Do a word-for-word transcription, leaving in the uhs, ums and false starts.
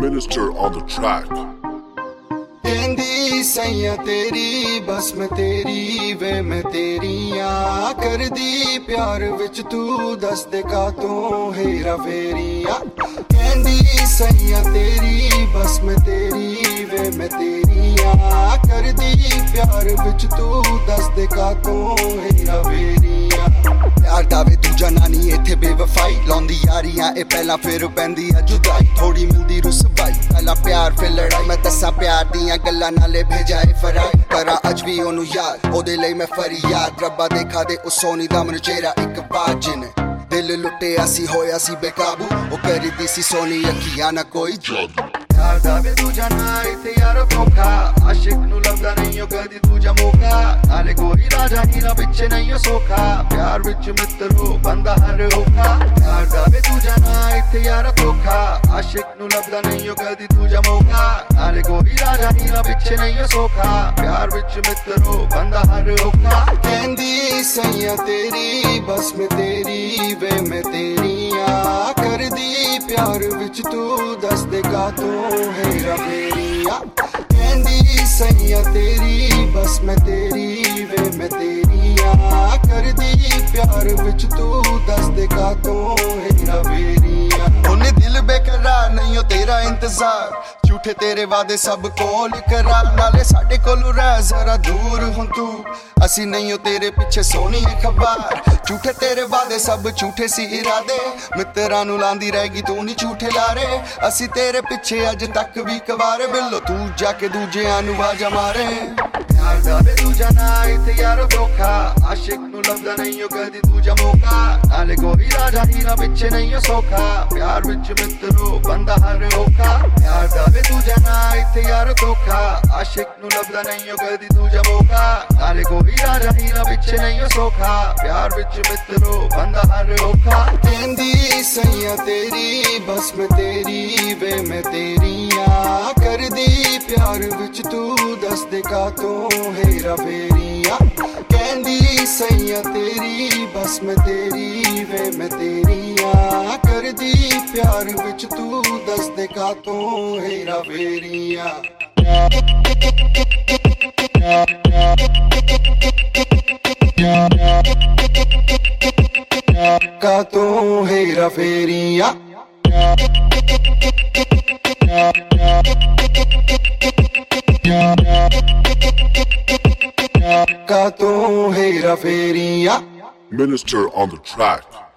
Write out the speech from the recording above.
Minister on the track. कहंदी सैया तेरी बस मैं तेरी वे मैं तेरियां कर दी प्यार विच तू दस दे का तू हेरा फेरियां कहंदी सैया तेरी बस मैं तेरी वे मैं तेरियां कर दी प्यार विच तू दस दे का तू हेरा फेरियां प्यार दावे दूजा नानी इत्थे बेवफाई लाउंदी यारियां ए पहला फिर पैंदी आ जुदाई थोड़ी मिलदी रुसवाई पहला प्यार फिर लड़ाई मैं दसा प्यार दियां गल्लां नाले भेजाए फराई करा अज भी ओनू याद ओदे लई मैं फरियाद रब्बा देखा दे उस सोनी दा मन चेहरा एक बार जिने दिल लुटिया सी होया सी बेकाबू ओ करी दी सी सोनी अखियां ना कोई जादू प्यार दावे दूजा ना इत्थे यारो धोखा आशिक नू लभदा नहीं ओ कदी दूजा मौका नाले कोई राजा हीरा पिछे नहीं ओ सोखा प्यार विच मित्रो बंदा हर होका प्यार दावे दूजा ना इत्थे यारो धोखा आशिक नू लभदा नहीं ओ कदी दूजा मौका नाले कोई राजा हीरा पिछे नहीं ओ सोखा प्यार विच मित्रो बंदा हर होका कहंदी सैया तेरी बस मैं तेरी वे मैं तेरियां कर दी प्यार विच तू दस दे का तू हेरा फेरियां कहंदी सैया तेरी बस मैं तेरी वे मैं तेरियां कर दी प्यार विच तू दस दे का तू हेरा फेरियां उन्हें दिल बेकरार नहीं हो तेरा इंतजार झूठे तेरे वादे सब कोल करा नाले साडे कोलू रह जरा दूर हुं तू असी नहीं हो तेरे पिछे सोनी खबर झूठे तेरे वादे सब झूठे सी इरादे मित्तरां नू लांदी रहेगी तू नहीं झूठे लारे असी तेरे पिछे अज तक भी कवारे बिल्लो तू जाके दूजियां नू आवाजा मारे प्यार दावे दूजा ना इत्थे यारो धोखा आशिक नू लभदा नहीं ओ कदी दूजा मौका नाले कोई राजा हीरा पिछे नहीं ओ सोखा प्यार विच मित्रो बंदा हर होका प्यार दावे दूजा ना इत्थे यारो धोखा आशिक नू लभदा नहीं ओ कदी दूजा मौका नाले कोई राजा हीरा पिछे नहीं ओ सोखा प्यार विच मित्रो बंदा हर होका कहंदी सैया तेरी बस मैं तेरी वे मैं तेरियां कर दी प्यार विच तू दस दे का तू हेरा फेरियां कहंदी सैया तेरी बस मैं तेरी वे मैं तेरियां कर दी प्यार विच तू दस दे का तू हेरा फेरियां का तू हेरा फेरियां का तू Hera फेरियां Minister on the track.